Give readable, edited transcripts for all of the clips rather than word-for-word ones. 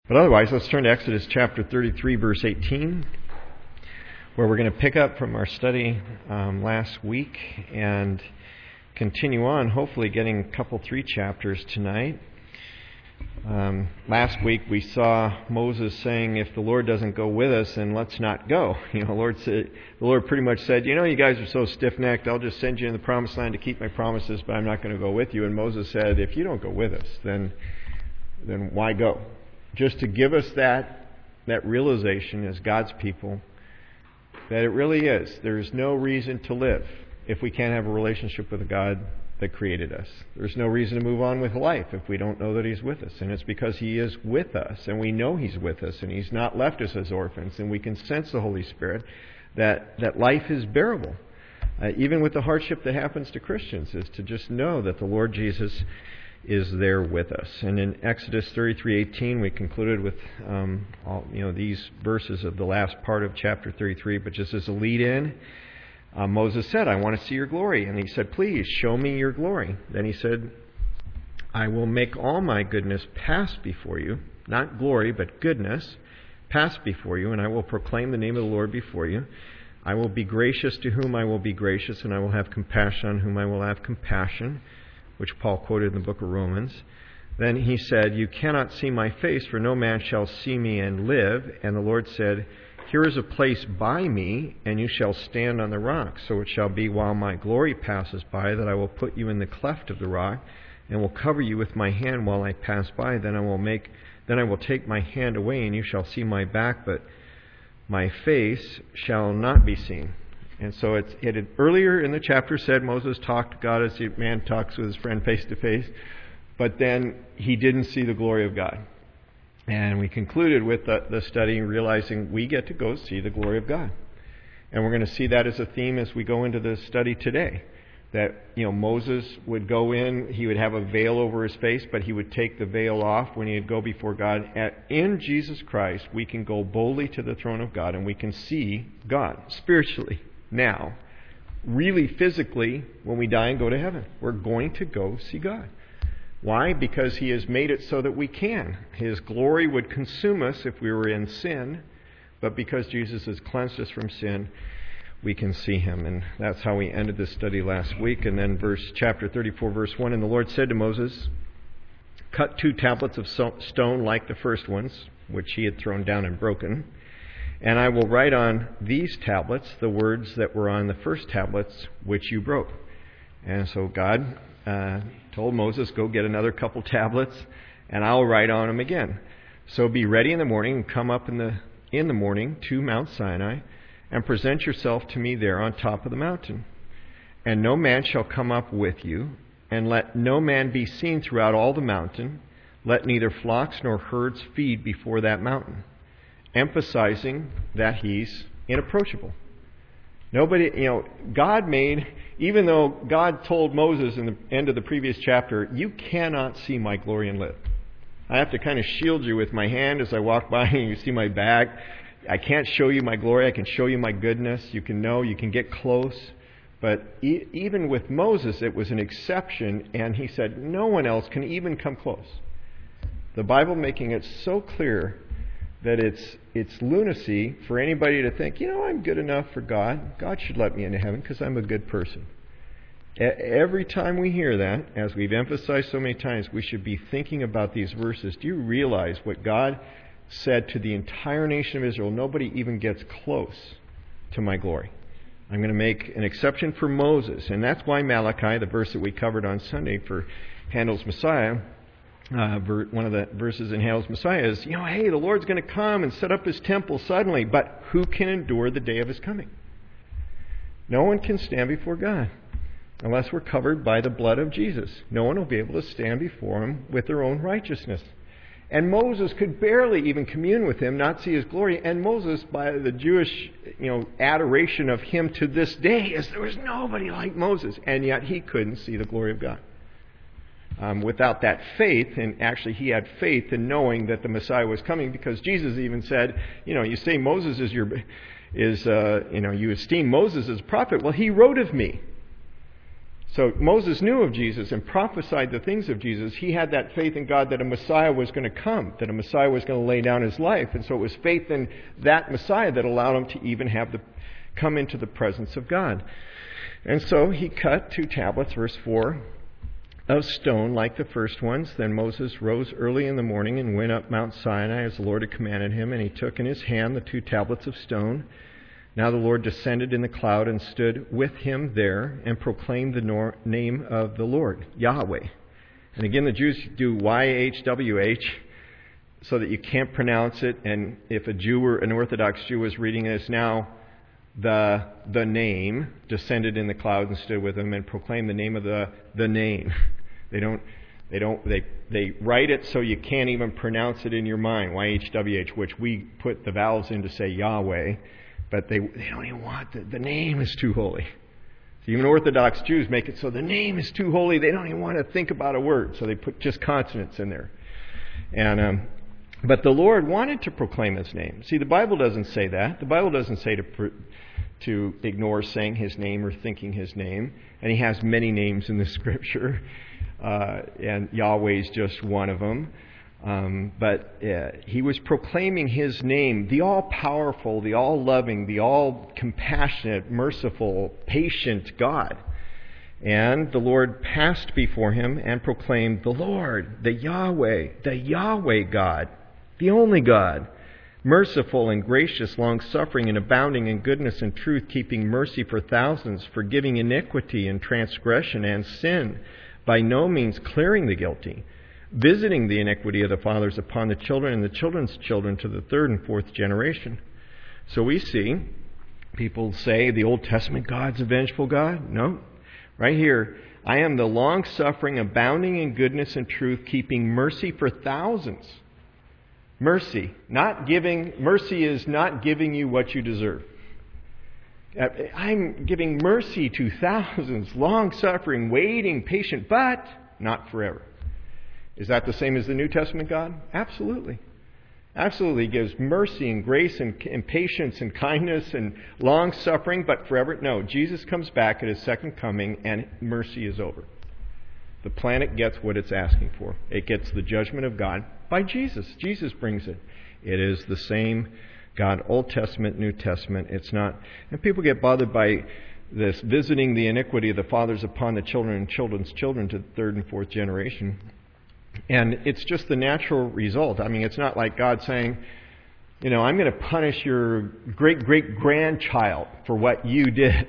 But otherwise, let's turn to Exodus chapter 33, verse 18, where we're going to pick up from our study last week and continue on, hopefully getting a couple, 3 chapters tonight. Last week we saw Moses saying, if the Lord doesn't go with us, then let's not go. The Lord pretty much said, you guys are so stiff-necked, I'll just send you in the promised land to keep my promises, but I'm not going to go with you. And Moses said, if you don't go with us, then why go? Just to give us that realization as God's people that it really is. There's no reason to live if we can't have a relationship with the God that created us. There's no reason to move on with life if we don't know that He's with us. And it's because He is with us, and we know He's with us, and He's not left us as orphans, and we can sense the Holy Spirit that life is bearable. Even with the hardship that happens to Christians, is to just know that the Lord Jesus is there with us. And in Exodus 33:18, we concluded with these verses of the last part of chapter 33. But just as a lead-in, Moses said, "I want to see your glory." And he said, "Please show me your glory." Then he said, "I will make all my goodness pass before you," not glory, but goodness, pass before you, "and I will proclaim the name of the Lord before you. I will be gracious to whom I will be gracious, and I will have compassion on whom I will have compassion," which Paul quoted in the book of Romans. Then he said, "You cannot see my face, for no man shall see me and live." And the Lord said, "Here is a place by me, and you shall stand on the rock. So it shall be while my glory passes by, that I will put you in the cleft of the rock, and will cover you with my hand while I pass by. Then I will take my hand away, and you shall see my back, but my face shall not be seen." And so it had earlier in the chapter said Moses talked to God as a man talks with his friend face to face, but then he didn't see the glory of God. And we concluded with the study realizing we get to go see the glory of God. And we're going to see that as a theme as we go into the study today. That, Moses would go in, he would have a veil over his face, but he would take the veil off when he would go before God. In Jesus Christ, we can go boldly to the throne of God, and we can see God spiritually. Now, really physically, when we die and go to heaven, we're going to go see God. Why? Because He has made it so that we can. His glory would consume us if we were in sin, but because Jesus has cleansed us from sin, we can see Him. And that's how we ended this study last week. And then chapter 34, verse 1, "And the Lord said to Moses, cut 2 tablets of stone like the first ones, which he had thrown down and broken. And I will write on these tablets the words that were on the first tablets which you broke." And so God told Moses, go get another couple tablets, and I'll write on them again. "So be ready in the morning, and come up in the morning to Mount Sinai, and present yourself to me there on top of the mountain. And no man shall come up with you, and let no man be seen throughout all the mountain. Let neither flocks nor herds feed before that mountain," emphasizing that He's inapproachable. Nobody, God made, even though God told Moses in the end of the previous chapter, "You cannot see my glory and live. I have to kind of shield you with my hand as I walk by and you see my back. I can't show you my glory. I can show you my goodness. You can get close." But even with Moses, it was an exception, and He said, no one else can even come close. The Bible making it so clear that it's lunacy for anybody to think, I'm good enough for God. God should let me into heaven because I'm a good person. Every time we hear that, as we've emphasized so many times, we should be thinking about these verses. Do you realize what God said to the entire nation of Israel? Nobody even gets close to my glory. I'm going to make an exception for Moses. And that's why Malachi, the verse that we covered on Sunday for Handel's Messiah, one of the verses in Handel's Messiah is, hey, the Lord's going to come and set up His temple suddenly, but who can endure the day of His coming? No one can stand before God unless we're covered by the blood of Jesus. No one will be able to stand before Him with their own righteousness. And Moses could barely even commune with Him, not see His glory. And Moses, by the Jewish adoration of him to this day, is there was nobody like Moses, and yet he couldn't see the glory of God. Without that faith, and actually he had faith in knowing that the Messiah was coming, because Jesus even said, you say Moses you esteem Moses as a prophet. Well, he wrote of me. So Moses knew of Jesus and prophesied the things of Jesus. He had that faith in God that a Messiah was going to come, that a Messiah was going to lay down his life. And so it was faith in that Messiah that allowed him to even come into the presence of God. And so he cut 2 tablets, verse 4, of stone like the first ones. Then Moses rose early in the morning and went up Mount Sinai as the Lord had commanded him, and he took in his hand the 2 tablets of stone. Now the Lord descended in the cloud and stood with him there and proclaimed the name of the Lord, Yahweh. And again, the Jews do YHWH so that you can't pronounce it. And if an Orthodox Jew was reading this now, the name descended in the cloud and stood with him and proclaimed the name of the name. They write it so you can't even pronounce it in your mind, YHWH, which we put the vowels in to say Yahweh. But they don't even want the name is too holy. So even Orthodox Jews make it so the name is too holy. They don't even want to think about a word, so they put just consonants in there. But the Lord wanted to proclaim His name. See, the Bible doesn't say that. The Bible doesn't say to ignore saying His name or thinking His name. And He has many names in the Scripture, and Yahweh is just one of them. But he was proclaiming His name, the all-powerful, the all-loving, the all-compassionate, merciful, patient God. And the Lord passed before him and proclaimed, the Lord, the Yahweh God, the only God, merciful and gracious, long-suffering and abounding in goodness and truth, keeping mercy for thousands, forgiving iniquity and transgression and sin, by no means clearing the guilty, visiting the iniquity of the fathers upon the children and the children's children to the 3rd and 4th generation. So we see people say the Old Testament God's a vengeful God. No. Right here, I am the long-suffering, abounding in goodness and truth, keeping mercy for thousands. Mercy is not giving you what you deserve. I'm giving mercy to thousands, long-suffering, waiting, patient, but not forever. Is that the same as the New Testament God? Absolutely. Absolutely. He gives mercy and grace and patience and kindness and long-suffering, but forever. No, Jesus comes back at His second coming and mercy is over. The planet gets what it's asking for. It gets the judgment of God by Jesus. Jesus brings it. It is the same God, Old Testament, New Testament. It's not. And people get bothered by this visiting the iniquity of the fathers upon the children and children's children to the 3rd and 4th generation. And it's just the natural result. I mean, it's not like God saying, I'm going to punish your great-great-grandchild for what you did.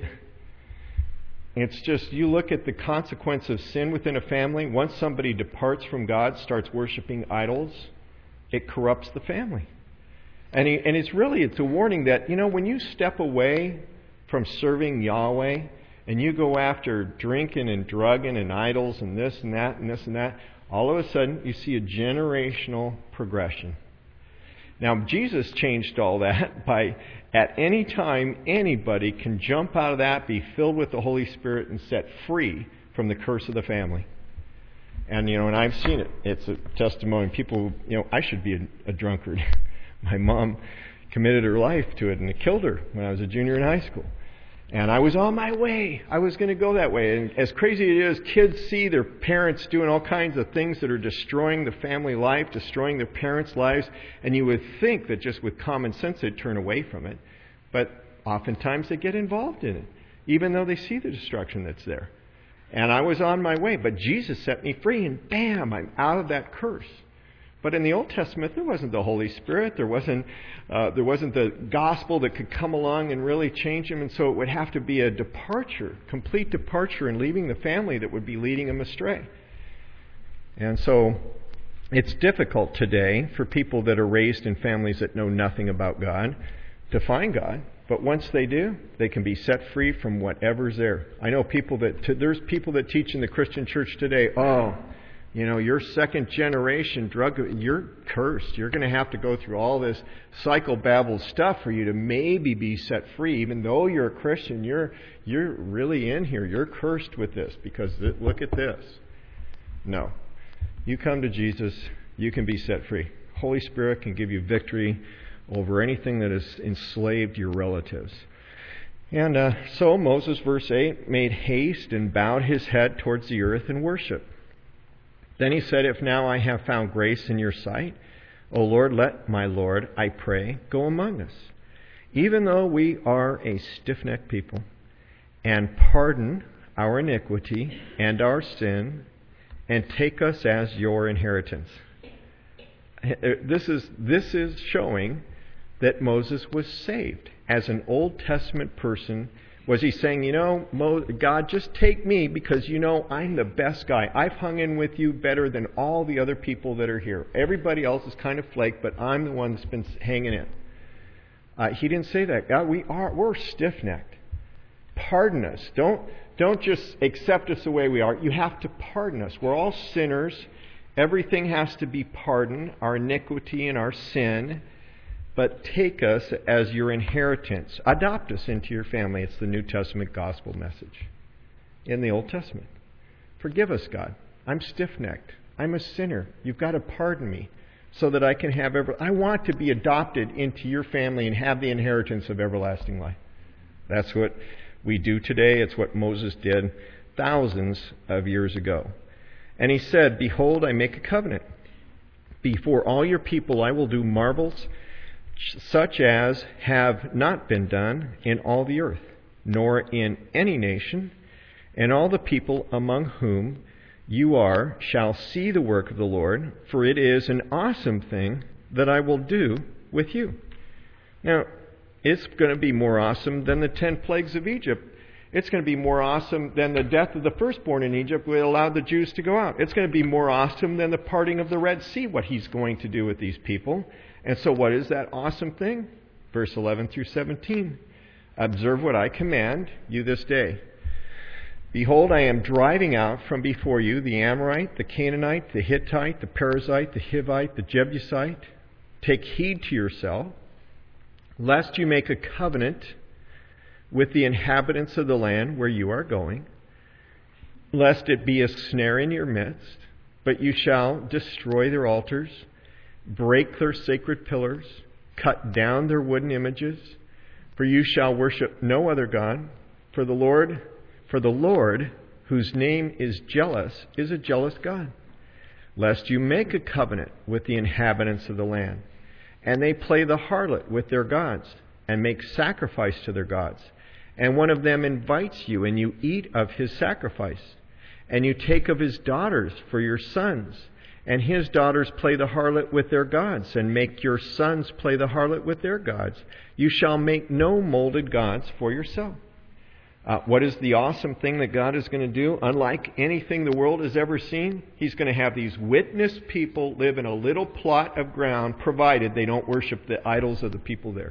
It's just, you look at the consequence of sin within a family. Once somebody departs from God, starts worshiping idols, it corrupts the family. And it's a warning that, when you step away from serving Yahweh and you go after drinking and drugging and idols and this and that and this and that, all of a sudden, you see a generational progression. Now, Jesus changed all that by, at any time, anybody can jump out of that, be filled with the Holy Spirit, and set free from the curse of the family. And, and I've seen it. It's a testimony. People, I should be a drunkard. My mom committed her life to it, and it killed her when I was a junior in high school. And I was on my way. I was going to go that way. And as crazy it is, kids see their parents doing all kinds of things that are destroying the family life, destroying their parents' lives. And you would think that just with common sense they'd turn away from it. But oftentimes they get involved in it, even though they see the destruction that's there. And I was on my way. But Jesus set me free, and bam, I'm out of that curse. But in the Old Testament, there wasn't the Holy Spirit. There wasn't the gospel that could come along and really change him. And so it would have to be a departure, complete departure, and leaving the family that would be leading him astray. And so it's difficult today for people that are raised in families that know nothing about God to find God. But once they do, they can be set free from whatever's there. I know there's people that teach in the Christian church today, you're second generation you're cursed. You're going to have to go through all this psychobabble stuff for you to maybe be set free. Even though you're a Christian, you're really in here. You're cursed with this because look at this. No. You come to Jesus, you can be set free. Holy Spirit can give you victory over anything that has enslaved your relatives. And so Moses, verse 8, made haste and bowed his head towards the earth in worship. Then he said, "If now I have found grace in your sight, O Lord, let my Lord, I pray, go among us, even though we are a stiff-necked people, and pardon our iniquity and our sin, and take us as your inheritance." This is showing that Moses was saved. As an Old Testament person, was he saying, God, just take me because I'm the best guy. I've hung in with you better than all the other people that are here. Everybody else is kind of flaked, but I'm the one that's been hanging in. He didn't say that. God, we're stiff-necked. Pardon us. Don't just accept us the way we are. You have to pardon us. We're all sinners. Everything has to be pardoned, our iniquity and our sin. But take us as your inheritance. Adopt us into your family. It's the New Testament gospel message in the Old Testament. Forgive us, God. I'm stiff-necked. I'm a sinner. You've got to pardon me so that I can have I want to be adopted into your family and have the inheritance of everlasting life. That's what we do today. It's what Moses did thousands of years ago. And he said, "Behold, I make a covenant. Before all your people I will do marvels such as have not been done in all the earth, nor in any nation, and all the people among whom you are shall see the work of the Lord, for it is an awesome thing that I will do with you." Now, it's going to be more awesome than the 10 plagues of Egypt. It's going to be more awesome than the death of the firstborn in Egypt, which allowed the Jews to go out. It's going to be more awesome than the parting of the Red Sea, what he's going to do with these people. And so what is that awesome thing? Verse 11 through 17. "Observe what I command you this day. Behold, I am driving out from before you the Amorite, the Canaanite, the Hittite, the Perizzite, the Hivite, the Jebusite. Take heed to yourself, lest you make a covenant with the inhabitants of the land where you are going, lest it be a snare in your midst, but you shall destroy their altars, break their sacred pillars, cut down their wooden images, for you shall worship no other God, for the Lord, whose name is jealous, is a jealous God. Lest you make a covenant with the inhabitants of the land, and they play the harlot with their gods, and make sacrifice to their gods, and one of them invites you, and you eat of his sacrifice, and you take of his daughters for your sons, and his daughters play the harlot with their gods, and make your sons play the harlot with their gods. You shall make no molded gods for yourself." What is the awesome thing that God is going to do? Unlike anything the world has ever seen, he's going to have these witness people live in a little plot of ground, provided they don't worship the idols of the people there.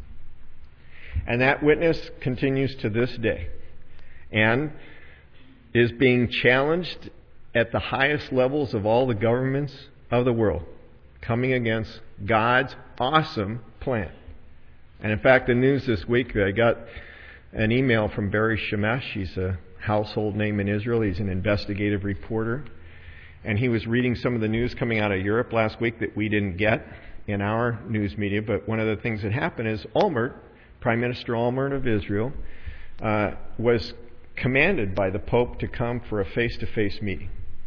And that witness continues to this day and is being challenged at the highest levels of all the governments of the world, coming against God's awesome plan. And in fact, the news this week, I got an email from Barry Shemesh. He's a household name in Israel. He's an investigative reporter. And he was reading some of the news coming out of Europe last week that we didn't get in our news media. But one of the things that happened is Olmert, Prime Minister Olmert of Israel, was commanded by the Pope to come for a face-to-face meeting.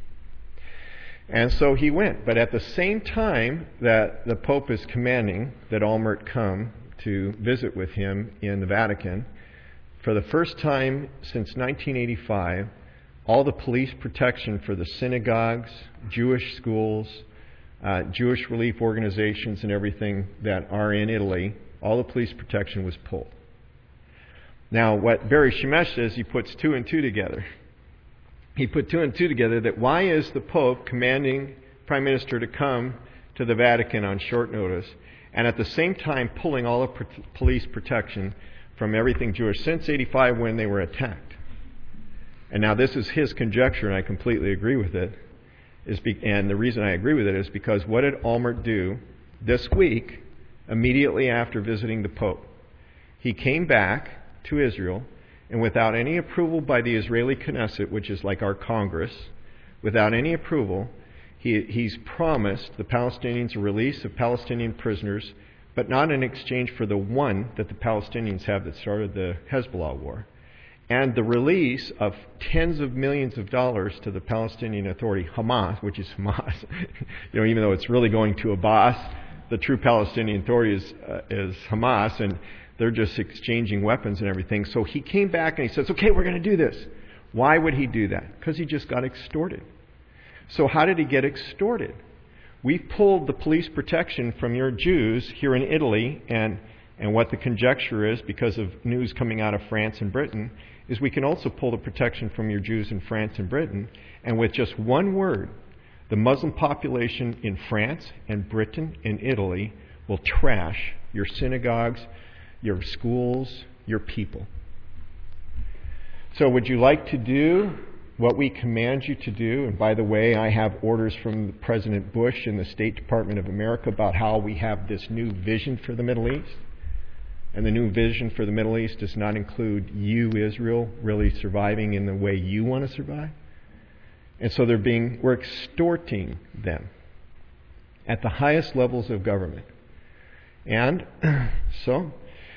And so he went. But at the same time that the Pope is commanding that Olmert come to visit with him in the Vatican, for the first time since 1985, all the police protection for the synagogues, Jewish schools, Jewish relief organizations and everything that are in Italy, all the police protection was pulled. Now, what Barry Shemesh says, he puts two and two together. He put two and two together that why is the Pope commanding Prime Minister to come to the Vatican on short notice and at the same time pulling all the police protection from everything Jewish since 85 when they were attacked. And now this is his conjecture, and I completely agree with it. And the reason I agree with it is because what did Olmert do this week immediately after visiting the Pope? He came back to Israel, and without any approval by the Israeli Knesset, which is like our Congress, without any approval, he's promised the Palestinians a release of Palestinian prisoners but not in exchange for the one that the Palestinians have that started the Hezbollah war. And the release of tens of millions of dollars to the Palestinian Authority, Hamas, which is Hamas, even though it's really going to Abbas, the true Palestinian Authority is Hamas, and they're just exchanging weapons and everything. So he came back and he says, okay, we're going to do this. Why would he do that? Because he just got extorted. So how did he get extorted? We pulled the police protection from your Jews here in Italy, and what the conjecture is, because of news coming out of France and Britain, is we can also pull the protection from your Jews in France and Britain, and with just one word, the Muslim population in France and Britain and Italy will trash your synagogues, your schools, your people. So would you like to do what we command you to do? And by the way, I have orders from President Bush and the State Department of America about how we have this new vision for the Middle East. And the new vision for the Middle East does not include you, Israel, really surviving in the way you want to survive. And so we're extorting them at the highest levels of government. And so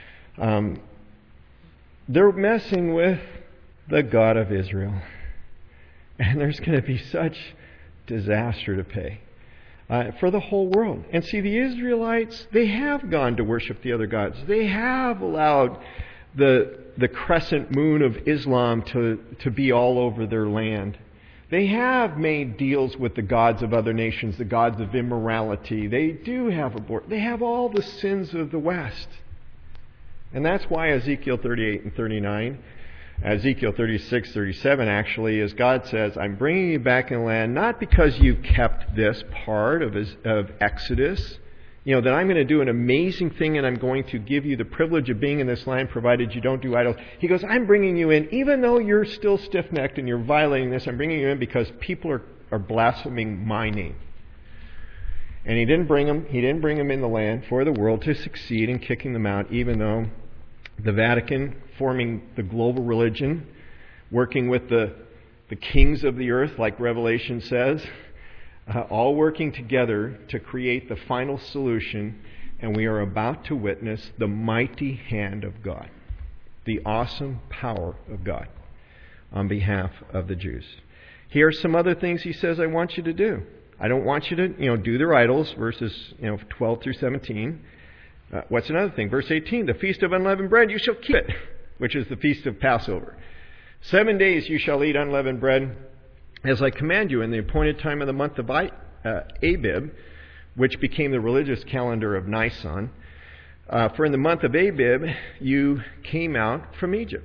they're messing with the God of Israel. And there's going to be such disaster to pay for the whole world. And see, the Israelites, they have gone to worship the other gods. They have allowed the crescent moon of Islam to be all over their land. They have made deals with the gods of other nations, the gods of immorality. They do have abortion. They have all the sins of the West. And that's why Ezekiel 38 and 39, Ezekiel 36, 37 actually, is God says, I'm bringing you back in the land, not because you've kept this part of Exodus, that I'm going to do an amazing thing and I'm going to give you the privilege of being in this land provided you don't do idols. He goes, I'm bringing you in, even though you're still stiff-necked and you're violating this, I'm bringing you in because people are blaspheming my name. And he didn't bring them in the land for the world to succeed in kicking them out, even though the Vatican, forming the global religion, working with the kings of the earth, like Revelation says, all working together to create the final solution, and we are about to witness the mighty hand of God, the awesome power of God on behalf of the Jews. Here are some other things he says I want you to do. I don't want you to, do their idols, verses 12 through 17. What's another thing? Verse 18, the Feast of Unleavened Bread, you shall keep it, which is the Feast of Passover. 7 days you shall eat unleavened bread, as I command you in the appointed time of the month of Abib, which became the religious calendar of Nisan. For in the month of Abib you came out from Egypt.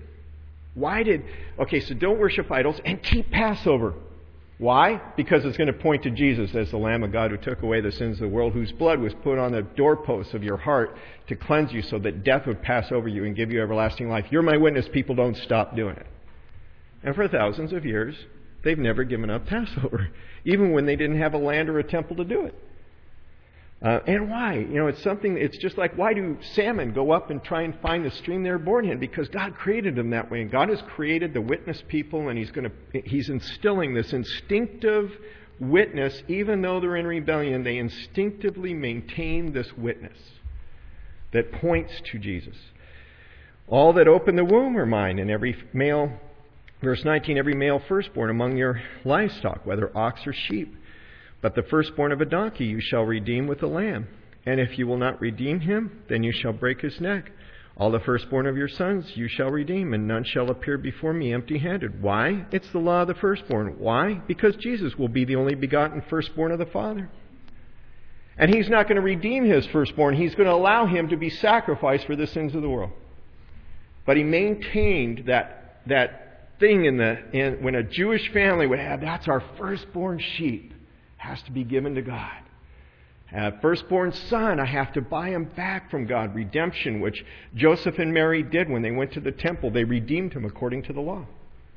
So don't worship idols and keep Passover. Why? Because it's going to point to Jesus as the Lamb of God who took away the sins of the world, whose blood was put on the doorposts of your heart to cleanse you so that death would pass over you and give you everlasting life. You're my witness. People don't stop doing it. And for thousands of years, they've never given up Passover, even when they didn't have a land or a temple to do it. And why? It's just like, why do salmon go up and try and find the stream they're born in? Because God created them that way. And God has created the witness people, and He's instilling this instinctive witness. Even though they're in rebellion, they instinctively maintain this witness that points to Jesus. All that open the womb are mine, and every male, verse 19, every male firstborn among your livestock, whether ox or sheep. But the firstborn of a donkey you shall redeem with a lamb. And if you will not redeem him, then you shall break his neck. All the firstborn of your sons you shall redeem, and none shall appear before me empty-handed. Why? It's the law of the firstborn. Why? Because Jesus will be the only begotten firstborn of the Father. And He's not going to redeem His firstborn. He's going to allow him to be sacrificed for the sins of the world. But He maintained that thing when a Jewish family would have, that's our firstborn sheep. Has to be given to God. Firstborn son, I have to buy him back from God. Redemption, which Joseph and Mary did when they went to the temple. They redeemed him according to the law.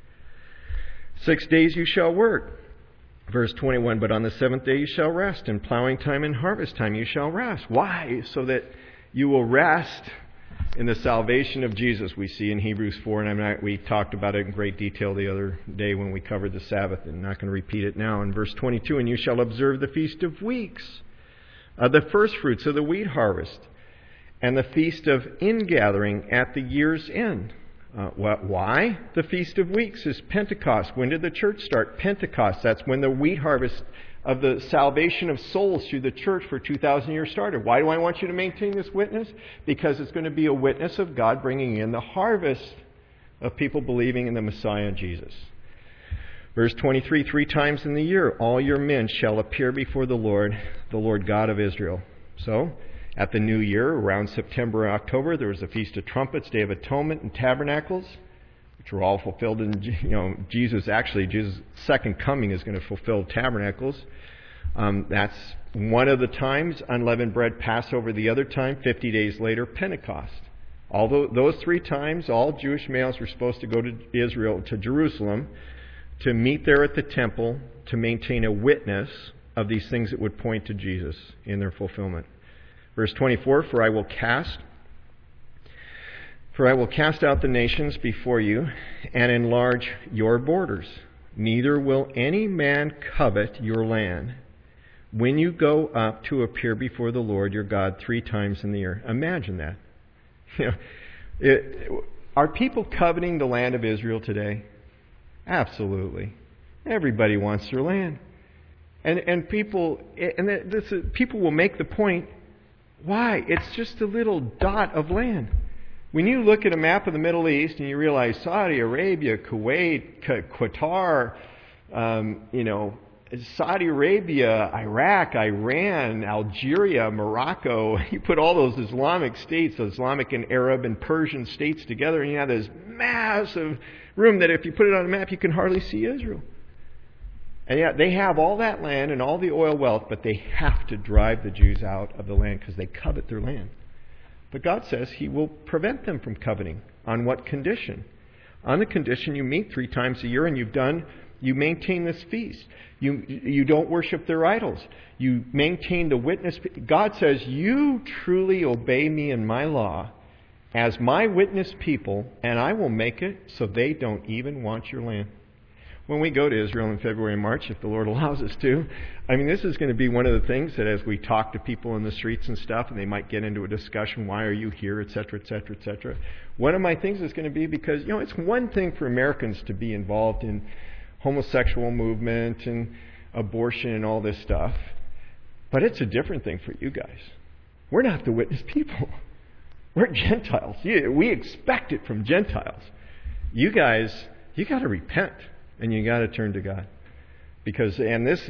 6 days you shall work. Verse 21, but on the seventh day you shall rest. In plowing time and harvest time you shall rest. Why? So that you will rest in the salvation of Jesus, we see in Hebrews 4, and we talked about it in great detail the other day when we covered the Sabbath, and I'm not going to repeat it now. In verse 22, and you shall observe the Feast of Weeks, the first fruits of the wheat harvest. and the feast of ingathering at the year's end. Why? The Feast of Weeks is Pentecost. When did the church start? Pentecost. That's when the wheat harvest of the salvation of souls through the church for 2,000 years started. Why do I want you to maintain this witness? Because it's going to be a witness of God bringing in the harvest of people believing in the Messiah Jesus. Verse 23, 3 times in the year, all your men shall appear before the Lord God of Israel. So, at the new year, around September and October, there was the Feast of Trumpets, Day of Atonement, and Tabernacles, which were all fulfilled in, Jesus' second coming is going to fulfill Tabernacles. That's one of the times. Unleavened bread, Passover the other time. 50 days later, Pentecost. Although those 3 times, all Jewish males were supposed to go to Israel, to Jerusalem, to meet there at the temple, to maintain a witness of these things that would point to Jesus in their fulfillment. Verse 24, For I will cast out the nations before you, and enlarge your borders. Neither will any man covet your land, when you go up to appear before the Lord your God 3 times in the year. Imagine that. Are people coveting the land of Israel today? Absolutely. Everybody wants their land. And people will make the point, why? It's just a little dot of land. When you look at a map of the Middle East and you realize Saudi Arabia, Kuwait, Qatar, Saudi Arabia, Iraq, Iran, Algeria, Morocco, you put all those Islamic states, Islamic and Arab and Persian states together, and you have this massive room that if you put it on a map, you can hardly see Israel. And yet they have all that land and all the oil wealth, but they have to drive the Jews out of the land because they covet their land. But God says He will prevent them from coveting. On what condition? On the condition you meet 3 times a year and you maintain this feast. You don't worship their idols. You maintain the witness. God says, you truly obey me and my law as my witness people, and I will make it so they don't even want your land. When we go to Israel in February and March, if the Lord allows us to, this is going to be one of the things that as we talk to people in the streets and stuff, and they might get into a discussion, why are you here, etc., etc., etc. One of my things is going to be because, it's one thing for Americans to be involved in homosexual movement and abortion and all this stuff, but it's a different thing for you guys. We're not the witness people. We're Gentiles. We expect it from Gentiles. You guys, you got to repent. And you got to turn to God, because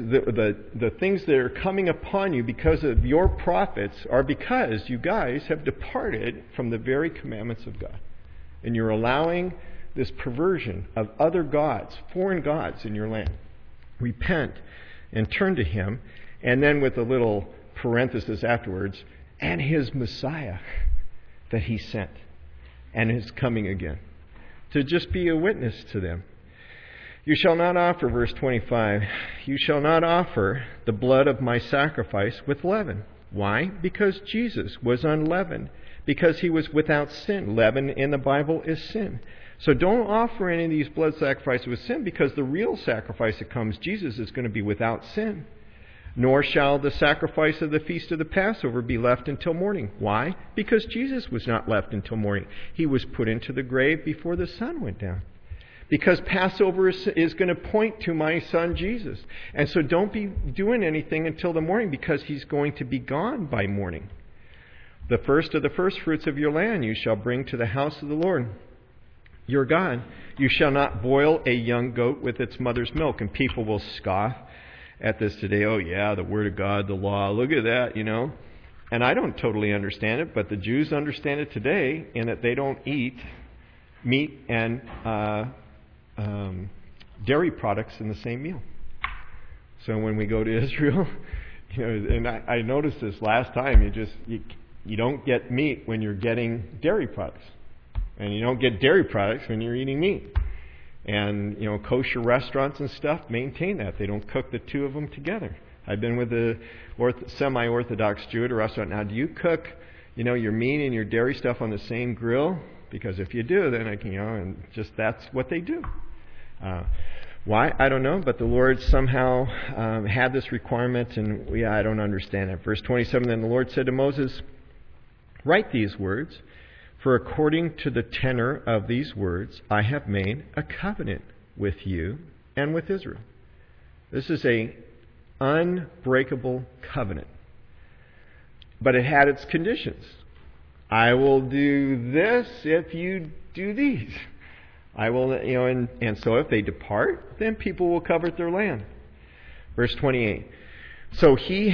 the things that are coming upon you because of your prophets are because you guys have departed from the very commandments of God, and you're allowing this perversion of other gods, foreign gods in your land. Repent and turn to Him, and then with a little parenthesis afterwards, and His Messiah that He sent, and His coming again, to just be a witness to them. You shall not offer, verse 25, you shall not offer the blood of my sacrifice with leaven. Why? Because Jesus was unleavened. Because He was without sin. Leaven in the Bible is sin. So don't offer any of these blood sacrifices with sin, because the real sacrifice that comes, Jesus, is going to be without sin. Nor shall the sacrifice of the feast of the Passover be left until morning. Why? Because Jesus was not left until morning. He was put into the grave before the sun went down. Because Passover is going to point to my Son Jesus. And so don't be doing anything until the morning, because He's going to be gone by morning. The first of the first fruits of your land you shall bring to the house of the Lord your God. You shall not boil a young goat with its mother's milk. And people will scoff at this today. Oh yeah, the Word of God, the law, look at that, And I don't totally understand it, but the Jews understand it today, in that they don't eat meat and dairy products in the same meal. So when we go to Israel, and I noticed this last time, you don't get meat when you're getting dairy products, and you don't get dairy products when you're eating meat. And kosher restaurants and stuff maintain that. They don't cook the two of them together. I've been with a semi-Orthodox Jew at a restaurant. Now, do you cook your meat and your dairy stuff on the same grill? Because if you do, then and just that's what they do. Why? I don't know, but the Lord somehow had this requirement, and I don't understand it. Verse 27, then the Lord said to Moses, Write these words, for according to the tenor of these words, I have made a covenant with you and with Israel. This is an unbreakable covenant. But it had its conditions. I will do this if you do these. I will, and so if they depart, then people will covet their land. Verse 28. So he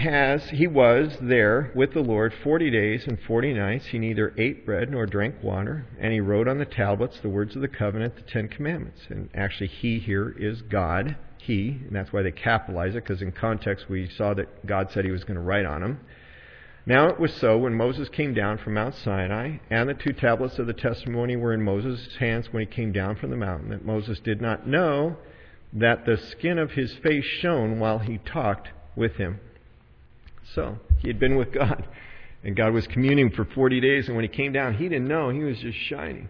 was there with the Lord 40 days and 40 nights. He neither ate bread nor drank water. And he wrote on the tablets the words of the covenant, the 10 Commandments. And actually, he here is God. He, and that's why they capitalize it, because in context we saw that God said he was going to write on them. Now it was so, when Moses came down from Mount Sinai, and the 2 tablets of the testimony were in Moses' hands when he came down from the mountain, that Moses did not know that the skin of his face shone while he talked with him. So, he had been with God, and God was communing for 40 days, and when he came down, he didn't know. He was just shining.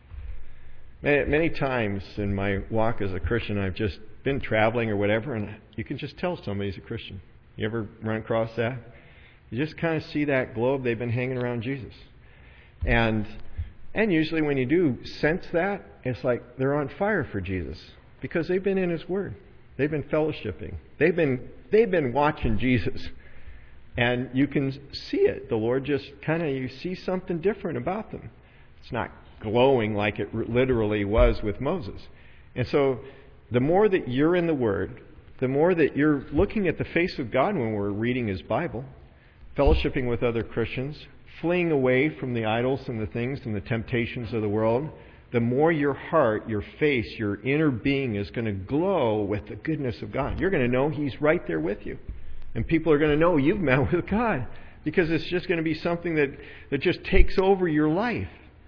Many times in my walk as a Christian, I've just been traveling or whatever, and you can just tell somebody's a Christian. You ever run across that? You just kind of see that globe. They've been hanging around Jesus. And usually when you do sense that, it's like they're on fire for Jesus, because they've been in His Word. They've been fellowshipping. They've been watching Jesus. And you can see it. The Lord just you see something different about them. It's not glowing like it literally was with Moses. And so the more that you're in the Word, the more that you're looking at the face of God when we're reading His Bible, fellowshipping with other Christians, fleeing away from the idols and the things and the temptations of the world, the more your heart, your face, your inner being is going to glow with the goodness of God. You're going to know He's right there with you. And people are going to know you've met with God, because it's just going to be something that just takes over your life.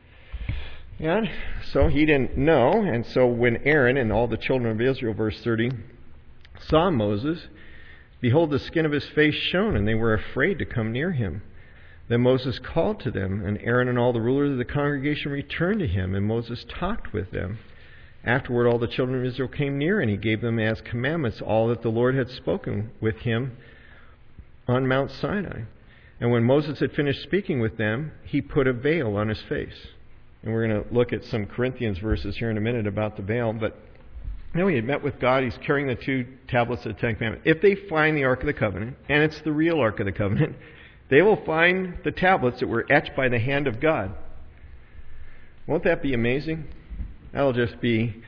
And so he didn't know. And so when Aaron and all the children of Israel, verse 30, saw Moses, behold, the skin of his face shone, and they were afraid to come near him. Then Moses called to them, and Aaron and all the rulers of the congregation returned to him, and Moses talked with them. Afterward, all the children of Israel came near, and he gave them as commandments all that the Lord had spoken with him on Mount Sinai. And when Moses had finished speaking with them, he put a veil on his face. And we're going to look at some Corinthians verses here in a minute about the veil, but now he had met with God. He's carrying the 2 tablets of the 10 Commandments. If they find the Ark of the Covenant, and it's the real Ark of the Covenant, they will find the tablets that were etched by the hand of God. Won't that be amazing? That'll just be,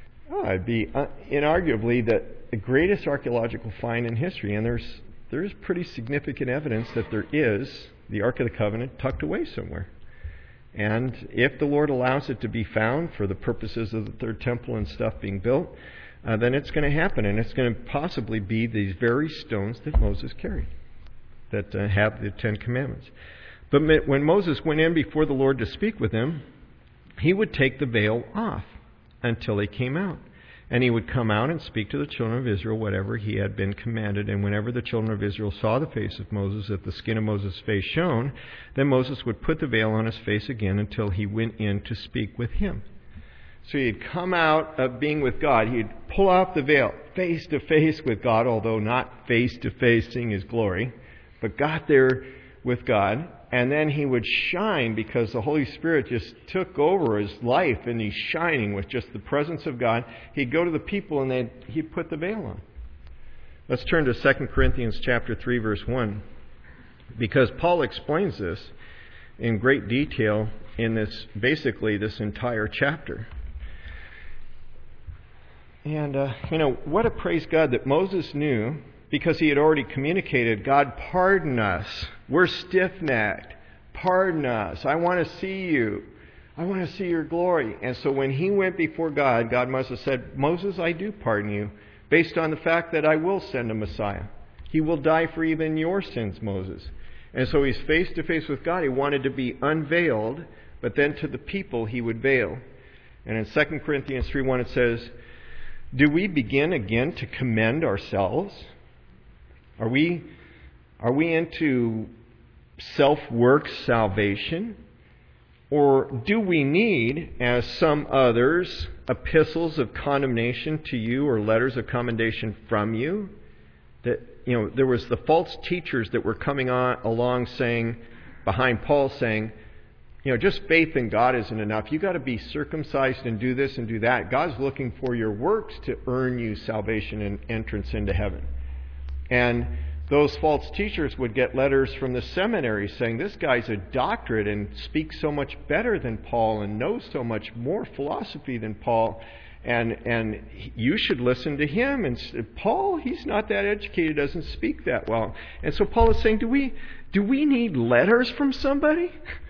inarguably the greatest archaeological find in history. And there's pretty significant evidence that there is the Ark of the Covenant tucked away somewhere. And if the Lord allows it to be found for the purposes of the third temple and stuff being built, then it's going to happen. And it's going to possibly be these very stones that Moses carried that have the 10 Commandments. But when Moses went in before the Lord to speak with him, he would take the veil off until he came out. And he would come out and speak to the children of Israel whatever he had been commanded. And whenever the children of Israel saw the face of Moses, that the skin of Moses' face shone, then Moses would put the veil on his face again until he went in to speak with him. So he'd come out of being with God. He'd pull off the veil, face to face with God, although not face to face seeing His glory, but got there with God. And then he would shine because the Holy Spirit just took over his life, and he's shining with just the presence of God. He'd go to the people and he'd put the veil on. Let's turn to 2 Corinthians chapter 3, verse 1. Because Paul explains this in great detail in this entire chapter. And, what a praise God that Moses knew, because he had already communicated, God, pardon us. We're stiff-necked. Pardon us. I want to see you. I want to see your glory. And so when he went before God, God must have said, Moses, I do pardon you, based on the fact that I will send a Messiah. He will die for even your sins, Moses. And so he's face to face with God. He wanted to be unveiled, but then to the people he would veil. And in 2 Corinthians 3:1 it says, do we begin again to commend ourselves? Are we into self-work salvation? Or do we need, as some others, epistles of condemnation to you or letters of commendation from you? That there was the false teachers that were coming along saying, behind Paul saying, just faith in God isn't enough. You've got to be circumcised and do this and do that. God's looking for your works to earn you salvation and entrance into heaven. And those false teachers would get letters from the seminary saying, this guy's a doctorate and speaks so much better than Paul and knows so much more philosophy than Paul. And you should listen to him. And Paul, he's not that educated, doesn't speak that well. And so Paul is saying, do we need letters from somebody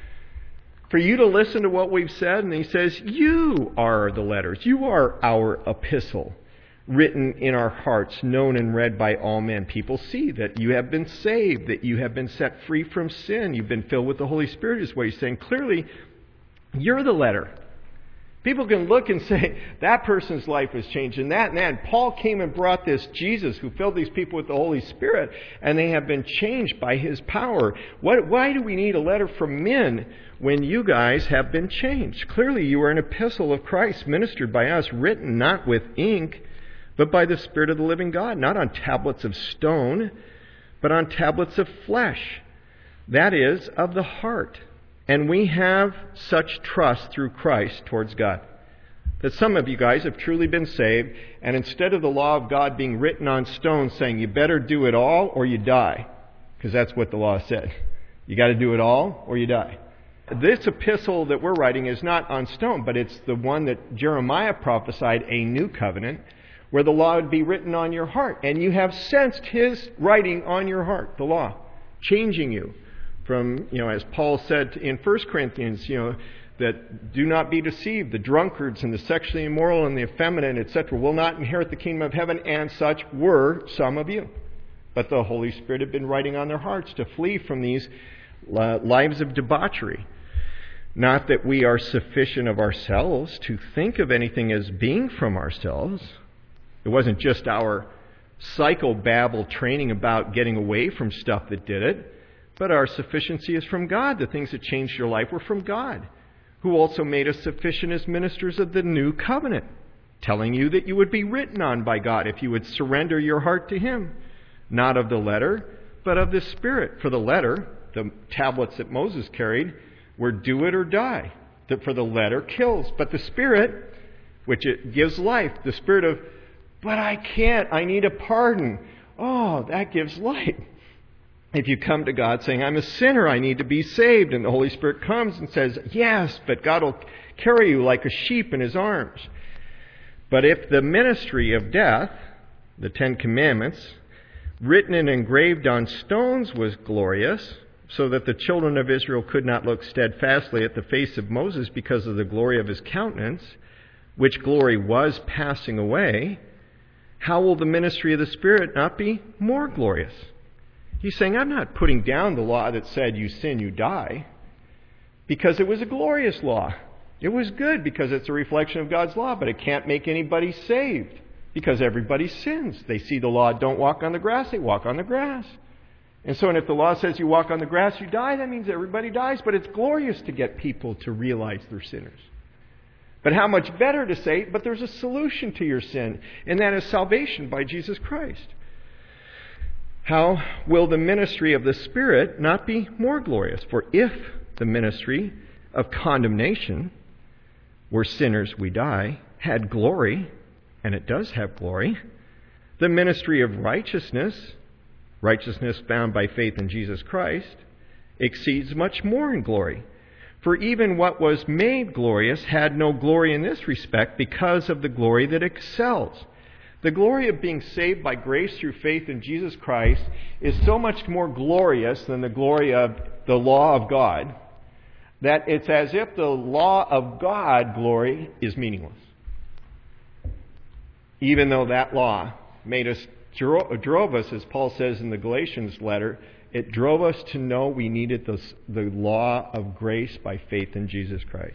for you to listen to what we've said? And he says, you are the letters. You are our epistle, written in our hearts, known and read by all men. People see that you have been saved, that you have been set free from sin. You've been filled with the Holy Spirit, is what he's saying. Clearly, you're the letter. People can look and say, that person's life has changed, and that. Paul came and brought this Jesus who filled these people with the Holy Spirit, and they have been changed by his power. Why do we need a letter from men when you guys have been changed? Clearly, you are an epistle of Christ, ministered by us, written not with ink, but by the Spirit of the living God, not on tablets of stone, but on tablets of flesh, that is, of the heart. And we have such trust through Christ towards God, that some of you guys have truly been saved, and instead of the law of God being written on stone saying you better do it all or you die, because that's what the law said. You got to do it all or you die. This epistle that we're writing is not on stone, but it's the one that Jeremiah prophesied, a new covenant, where the law would be written on your heart. And you have sensed his writing on your heart, the law, changing you. From, as Paul said in 1 Corinthians, that do not be deceived. The drunkards and the sexually immoral and the effeminate, etc., will not inherit the kingdom of heaven, and such were some of you. But the Holy Spirit had been writing on their hearts to flee from these lives of debauchery. Not that we are sufficient of ourselves to think of anything as being from ourselves. It wasn't just our psychobabble training about getting away from stuff that did it. But our sufficiency is from God. The things that changed your life were from God, who also made us sufficient as ministers of the new covenant, telling you that you would be written on by God if you would surrender your heart to him, not of the letter, but of the Spirit. For the letter, the tablets that Moses carried, were do it or die. For the letter kills. But the Spirit, which it gives life, the Spirit of, but I can't, I need a pardon. Oh, that gives life. If you come to God saying, I'm a sinner, I need to be saved, and the Holy Spirit comes and says, yes, but God will carry you like a sheep in his arms. But if the ministry of death, the Ten Commandments, written and engraved on stones was glorious, so that the children of Israel could not look steadfastly at the face of Moses because of the glory of his countenance, which glory was passing away, how will the ministry of the Spirit not be more glorious? He's saying, I'm not putting down the law that said you sin, you die, because it was a glorious law. It was good because it's a reflection of God's law, but it can't make anybody saved because everybody sins. They see the law, don't walk on the grass, they walk on the grass. And so if the law says you walk on the grass, you die, that means everybody dies, but it's glorious to get people to realize they're sinners. But how much better to say, but there's a solution to your sin, and that is salvation by Jesus Christ. How will the ministry of the Spirit not be more glorious? For if the ministry of condemnation, where sinners we die, had glory, and it does have glory, the ministry of righteousness, righteousness found by faith in Jesus Christ, exceeds much more in glory. For even what was made glorious had no glory in this respect because of the glory that excels. The glory of being saved by grace through faith in Jesus Christ is so much more glorious than the glory of the law of God that it's as if the law of God glory is meaningless. Even though that law made us, drove us, as Paul says in the Galatians letter, it drove us to know we needed the law of grace by faith in Jesus Christ.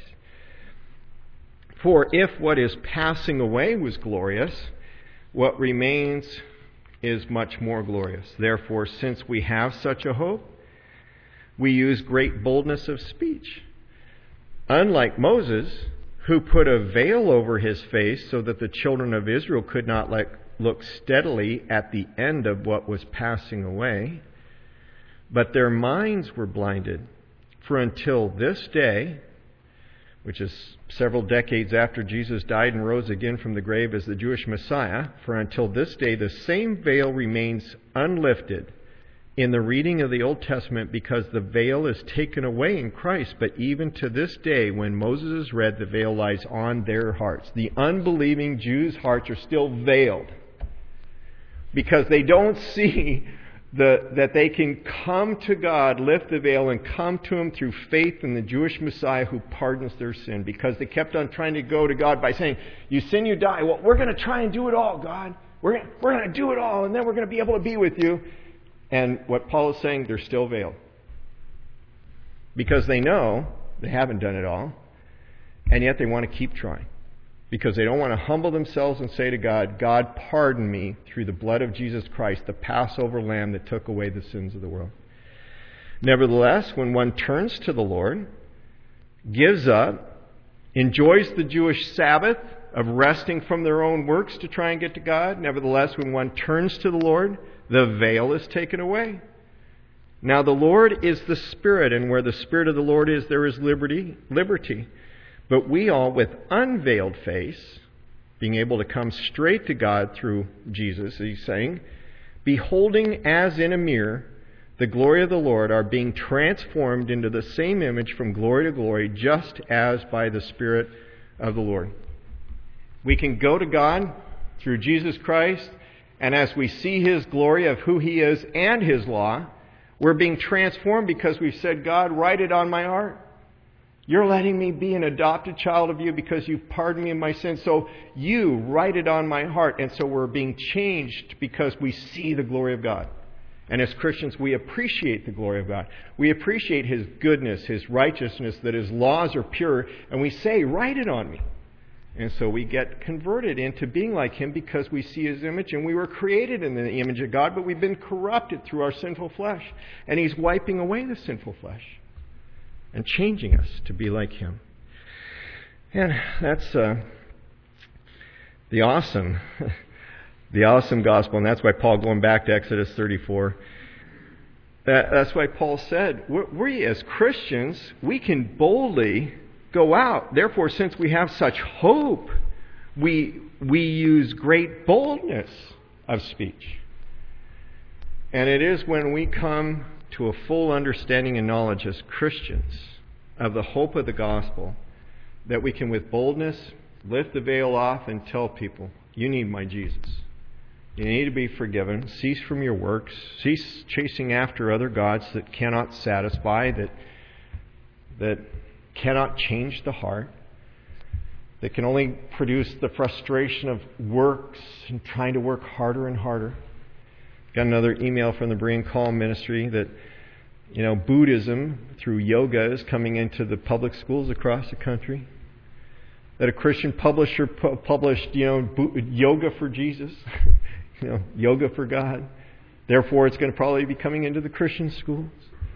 For if what is passing away was glorious, what remains is much more glorious. Therefore, since we have such a hope, we use great boldness of speech. Unlike Moses, who put a veil over his face so that the children of Israel could not look steadily at the end of what was passing away, but their minds were blinded. For until this day, which is several decades after Jesus died and rose again from the grave as the Jewish Messiah, for until this day the same veil remains unlifted in the reading of the Old Testament, because the veil is taken away in Christ. But even to this day, when Moses is read, the veil lies on their hearts. The unbelieving Jews' hearts are still veiled because they don't see that they can come to God, lift the veil, and come to Him through faith in the Jewish Messiah who pardons their sin. Because they kept on trying to go to God by saying, you sin, you die. Well, we're going to try and do it all, God. We're going to do it all, and then we're going to be able to be with you. And what Paul is saying, they're still veiled. Because they know they haven't done it all, and yet they want to keep trying. Because they don't want to humble themselves and say to God, God, pardon me through the blood of Jesus Christ, the Passover lamb that took away the sins of the world. Nevertheless, when one turns to the Lord, gives up, enjoys the Jewish Sabbath of resting from their own works to try and get to God, nevertheless, when one turns to the Lord, the veil is taken away. Now the Lord is the Spirit, and where the Spirit of the Lord is, there is liberty. But we all, with unveiled face, being able to come straight to God through Jesus, he's saying, beholding as in a mirror the glory of the Lord, are being transformed into the same image from glory to glory, just as by the Spirit of the Lord. We can go to God through Jesus Christ, and as we see His glory of who He is and His law, we're being transformed because we've said, God, write it on my heart. You're letting me be an adopted child of You because You've pardoned me of my sins. So You write it on my heart. And so we're being changed because we see the glory of God. And as Christians, we appreciate the glory of God. We appreciate His goodness, His righteousness, that His laws are pure. And we say, write it on me. And so we get converted into being like Him because we see His image, and we were created in the image of God, but we've been corrupted through our sinful flesh. And He's wiping away the sinful flesh and changing us to be like Him. And that's the awesome gospel. And that's why Paul, going back to Exodus 34, that's why Paul said, we as Christians, we can boldly go out. Therefore, since we have such hope, we use great boldness of speech. And it is when we come to a full understanding and knowledge as Christians of the hope of the gospel that we can with boldness lift the veil off and tell people, you need my Jesus. You need to be forgiven. Cease from your works. Cease chasing after other gods that cannot satisfy, that cannot change the heart, that can only produce the frustration of works and trying to work harder and harder. Got another email from the Berean Calm Ministry that, Buddhism through yoga is coming into the public schools across the country. That a Christian publisher published, yoga for Jesus, yoga for God. Therefore, it's going to probably be coming into the Christian schools.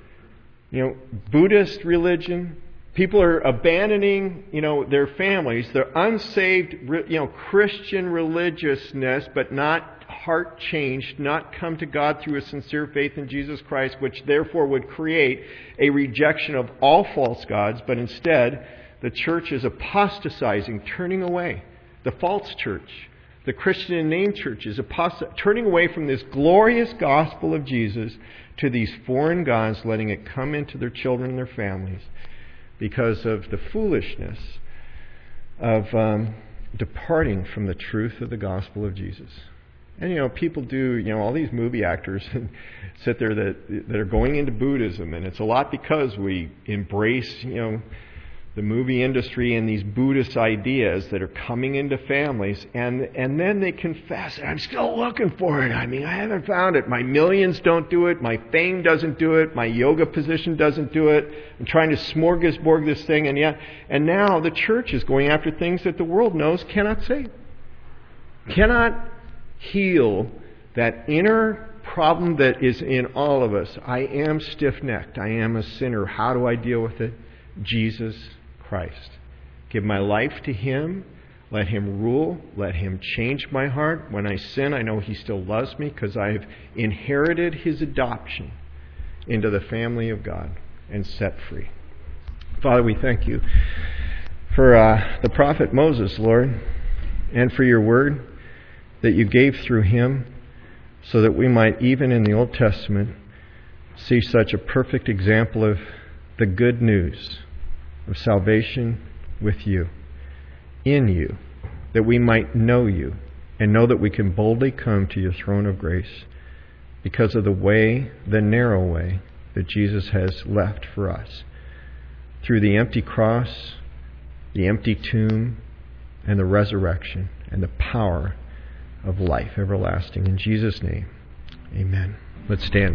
Buddhist religion. People are abandoning, their families, their unsaved, Christian religiousness, but not heart changed, not come to God through a sincere faith in Jesus Christ, which therefore would create a rejection of all false gods, but instead the church is apostatizing, turning away. The false church, the Christian in name churches, turning away from this glorious gospel of Jesus to these foreign gods, letting it come into their children and their families, because of the foolishness of departing from the truth of the gospel of Jesus. And people do, all these movie actors sit there that are going into Buddhism, and it's a lot because we embrace, the movie industry and these Buddhist ideas that are coming into families, and then they confess, I'm still looking for it. I haven't found it. My millions don't do it. My fame doesn't do it. My yoga position doesn't do it. I'm trying to smorgasbord this thing, and now the church is going after things that the world knows cannot save. Cannot heal that inner problem that is in all of us. I am stiff-necked. I am a sinner. How do I deal with it? Jesus Christ. Give my life to Him. Let Him rule. Let Him change my heart. When I sin, I know He still loves me because I've inherited His adoption into the family of God and set free. Father, we thank you for the prophet Moses, Lord, and for your word that you gave through him so that we might, even in the Old Testament, see such a perfect example of the good news of salvation with you, in you, that we might know you and know that we can boldly come to your throne of grace because of the way, the narrow way, that Jesus has left for us. Through the empty cross, the empty tomb, and the resurrection, and the power of life everlasting. In Jesus' name, amen. Let's stand.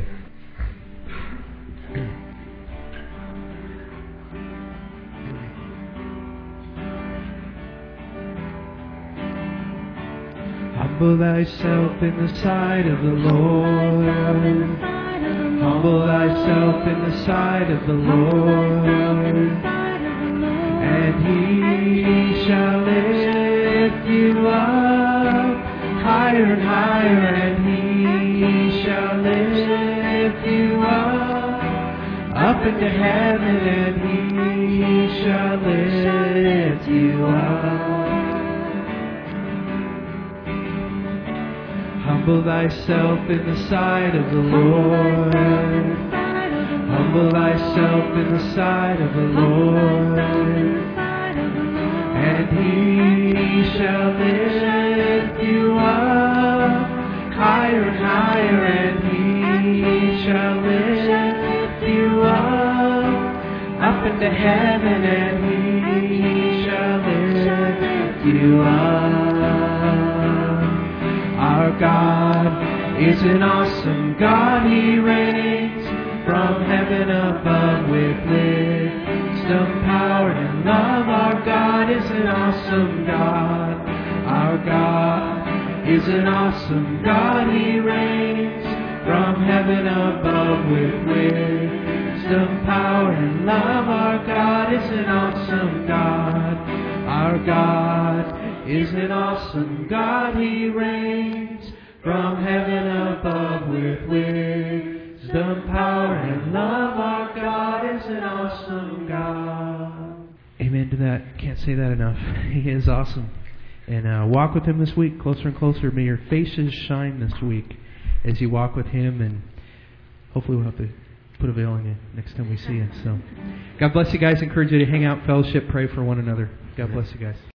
Humble thyself in the sight of the Lord. Humble thyself in the sight of the Lord. And He shall lift you up higher and higher. And He shall lift you up into heaven. And He shall lift you up. Humble thyself in the sight of the Lord. Humble thyself in the sight of the Lord. And He shall lift you up higher and higher. And He shall lift you up into heaven. And He shall lift you up. Our God is an awesome God. He reigns from heaven above with wisdom, power, and love. Our God is an awesome God. Our God is an awesome God. He reigns from heaven above with wisdom, power, and love. Our God is an awesome God. Our God is an awesome God. He reigns from heaven above with wisdom, power, and love. Our God is an awesome God. Amen to that. Can't say that enough. He is awesome. And walk with Him this week, closer and closer. May your faces shine this week as you walk with Him. And hopefully we'll have to put a veil on you next time we see you. So, God bless you guys. Encourage you to hang out, fellowship, pray for one another. God bless you guys.